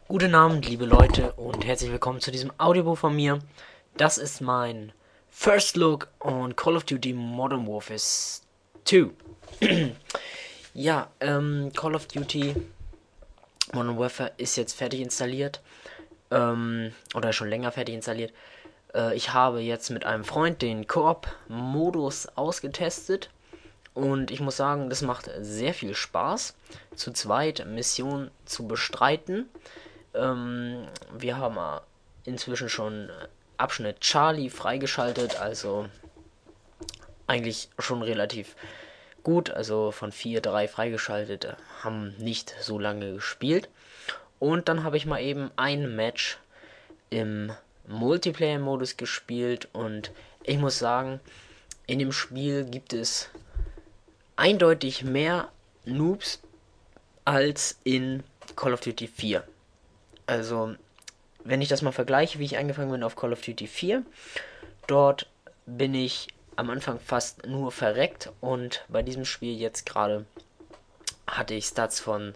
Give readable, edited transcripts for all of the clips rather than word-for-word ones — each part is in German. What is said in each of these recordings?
Guten Abend, liebe Leute, und herzlich willkommen zu diesem Audiobuch von mir. Das ist mein First Look on Call of Duty Modern Warfare 2. Ja, Call of Duty Modern Warfare ist jetzt fertig installiert. Oder schon länger fertig installiert. Ich habe jetzt mit einem Freund den Koop-Modus ausgetestet. Und ich muss sagen, das macht sehr viel Spaß, zu zweit Missionen zu bestreiten. Wir haben inzwischen schon Abschnitt Charlie freigeschaltet, also eigentlich schon relativ gut, also von 4-3 freigeschaltet, haben nicht so lange gespielt. Und dann habe ich mal eben ein Match im Multiplayer-Modus gespielt und ich muss sagen, in dem Spiel gibt es eindeutig mehr Noobs als in Call of Duty 4. Also, wenn ich das mal vergleiche, wie ich angefangen bin auf Call of Duty 4, dort bin ich am Anfang fast nur verreckt und bei diesem Spiel jetzt gerade hatte ich Stats von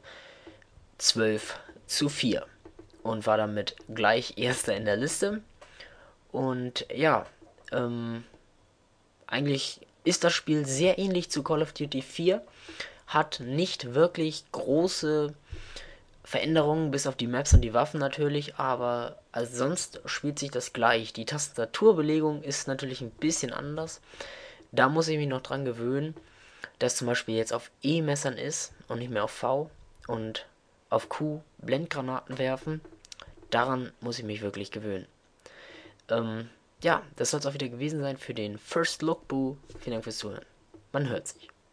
12:4 und war damit gleich Erster in der Liste. Und ja, ähm, eigentlich ist das Spiel sehr ähnlich zu Call of Duty 4, hat nicht wirklich große Veränderungen bis auf die Maps und die Waffen natürlich, aber also sonst spielt sich das gleich. Die Tastaturbelegung ist natürlich ein bisschen anders. Da muss ich mich noch dran gewöhnen, dass zum Beispiel jetzt auf E-Messern ist und nicht mehr auf V und auf Q Blendgranaten werfen. Daran muss ich mich wirklich gewöhnen. Ja, das soll es auch wieder gewesen sein für den First Look Boo. Vielen Dank fürs Zuhören. Man hört sich.